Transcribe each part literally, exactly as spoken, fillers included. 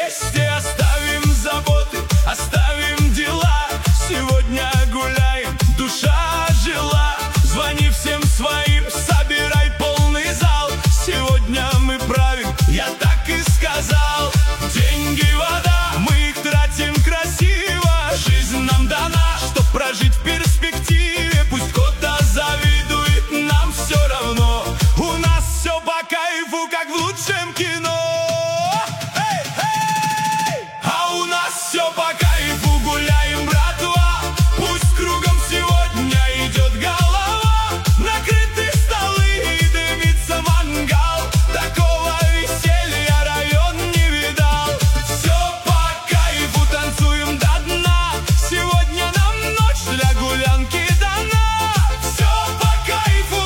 вместе. Оставим заботы, оставим дела. Сегодня гуляем, душа ожила. Звони всем своим, собирай полный зал. Сегодня мы правим, я так и сказал. Деньги, вода, мы их тратим красиво. Жизнь нам дана, чтоб прожить в перспективе. Пусть кто-то завидует, нам все равно. У нас все по кайфу, как в лучшем кино. Эй, эй! А у нас все по кайфу, гуляем, братва. Пусть кругом сегодня идет голова. Накрыты столы и дымится мангал. Такого веселья район не видал. Все по кайфу, танцуем до дна. Сегодня нам ночь для гулянки дана. Все по кайфу,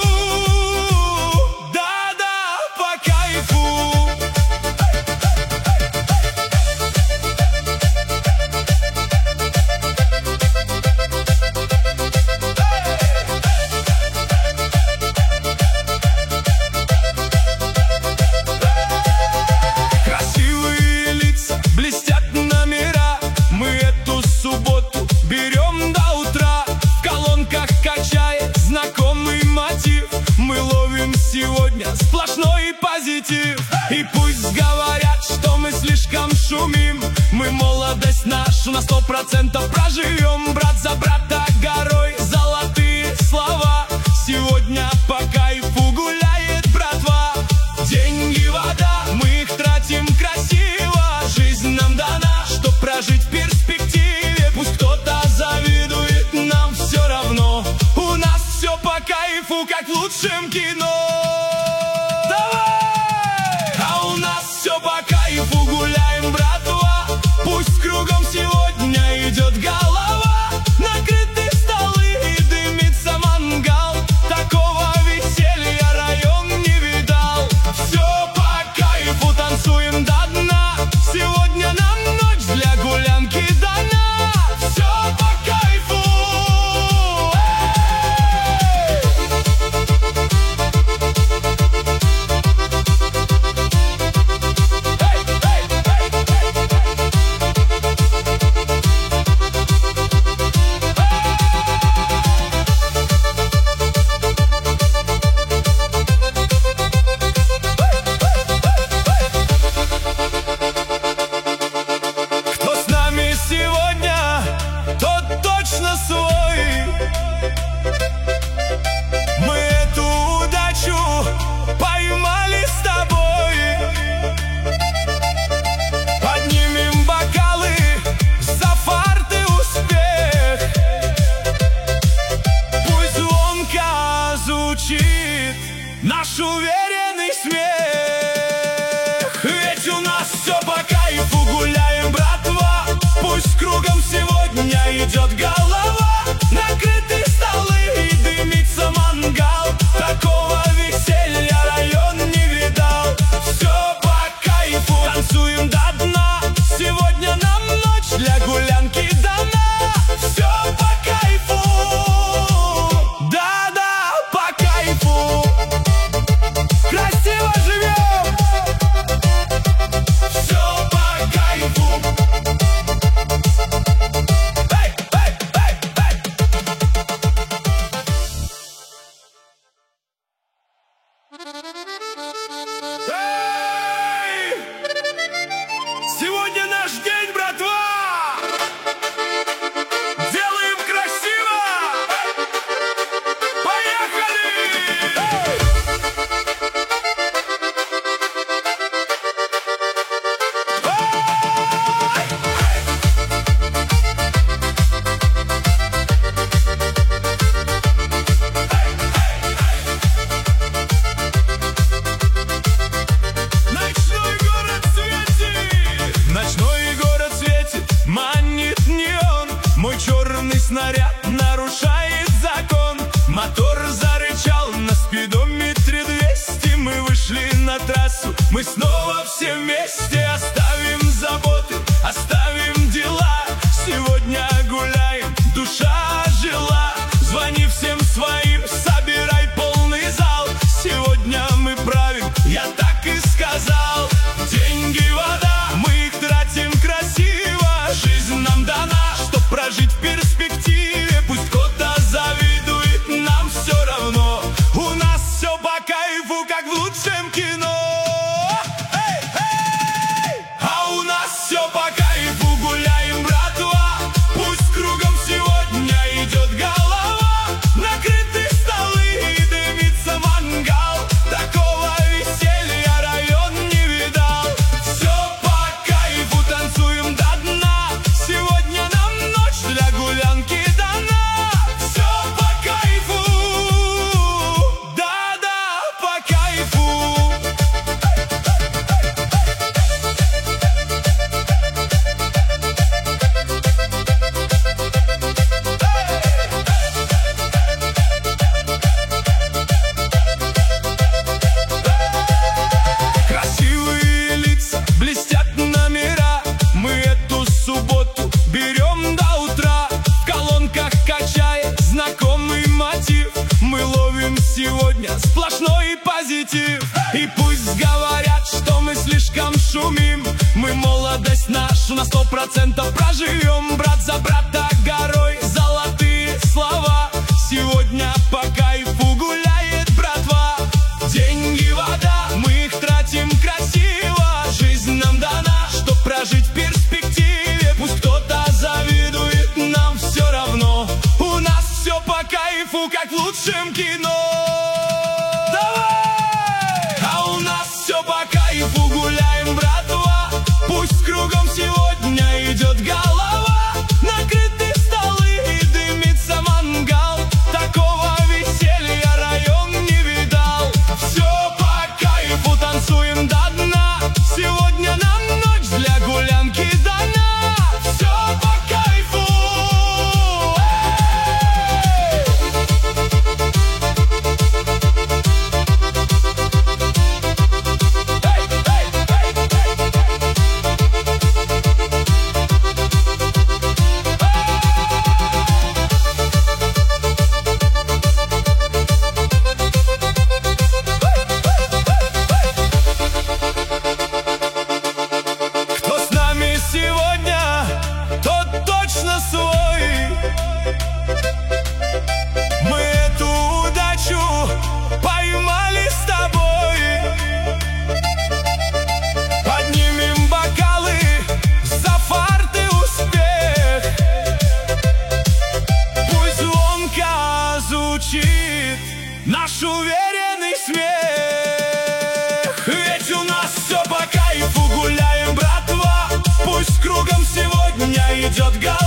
да-да, по кайфу. Красивые лица, блестят номера. Мы эту субботу берем до утра. В колонках качает знакомый мотив. Мы ловим сегодня сплошной позитив. И пусть говорят, что мы слишком шумим, мы молодость нашу на сто процентов проживем. Брат за брата горой, золотые слова. Сегодня по кайфу гуляет братва. Деньги, вода, мы их тратим красиво. Жизнь нам дана, чтоб прожить в перспективе. Пусть кто-то завидует, нам все равно. У нас все по кайфу, как в лучшем кино. Давай! А у нас все по кайфу, гуляем, братва. Пусть кругом сегодня идет голова. Накрыты столы и дымится мангал. Такого веселья район не видал. Все по кайфу, танцуем до дна. Сегодня нам ночь для гулянки дана. Все по кайфу. Кто с нами сегодня, тот точно свой. Мы эту удачу поймали с тобой. Поднимем бокалы за фарт и успех. Пусть звонко звучит наш уверенный смех. Ведь у нас все по кайфу, гуляем, братва. Пусть кругом сегодня идет голова. Накрыты столы и дымится мангал. Такого веселья район не видал. Все по кайфу, танцуем до дна. Сегодня нам ночь для гулянки дана. Все по кайфу, да-да, по кайфу. Красиво живем. Все по кайфу. Эй, эй, эй, эй. Эй! Сегодня наш день, братва! Делаем красиво! Поехали! Ночной город светит, ночной город светит, манит неон. Мой черный снаряд нарушает закон. Мотор зарычал на спидометре двести. Мы вышли на трассу, мы снова все вместе. Оставим заботы, оставим дела. Сегодня гуляем, душа ожила. Звони всем своим, собирай полный зал. Сегодня мы правим, я так и сказал. Деньги, вода, мы их тратим кайфу, как в лучшем кино. Эй, эй! А у нас все по кайфу, гуляем, братва. Пусть кругом сегодня идет голова. Накрыты столы и дымится мангал. Такого веселья район не видал. Все по кайфу, танцуем до дна. Сегодня нам ночь для гулянки дана. Все по кайфу, да-да, по кайфу. Красивые лица, блестят номера. Мы эту субботу берем до утра. В колонках качает знакомый мотив. Мы ловим сегодня сплошной позитив. И пусть говорят, что мы слишком шумим, мы молодость нашу на сто процентов проживем. Брат за брата горой, золотые слова. Сегодня по кайфу гуляет братва. Деньги, вода, мы их тратим красиво. Жизнь нам дана, чтоб прожить в перспективе. Пусть кто-то завидует, нам все равно. У нас все по кайфу, как в лучшем кино. Давай! А у нас все по кайфу, гуляем, братва. Пусть кругом сегодня идет голова. Накрыты столы и дымится мангал. Такого веселья район не видал. Все по кайфу, танцуем до дна. Сегодня нам ночь для гулянки дана. Все по кайфу. Эй, эй, эй, эй, Кто с нами сегодня, тот точно свой. Мы эту удачу поймали с тобой. Поднимем бокалы за фарт и успех. Пусть звонко звучит наш уверенный смех. Ведь у нас все по кайфу, гуляем, братва. Пусть кругом сегодня идет голова.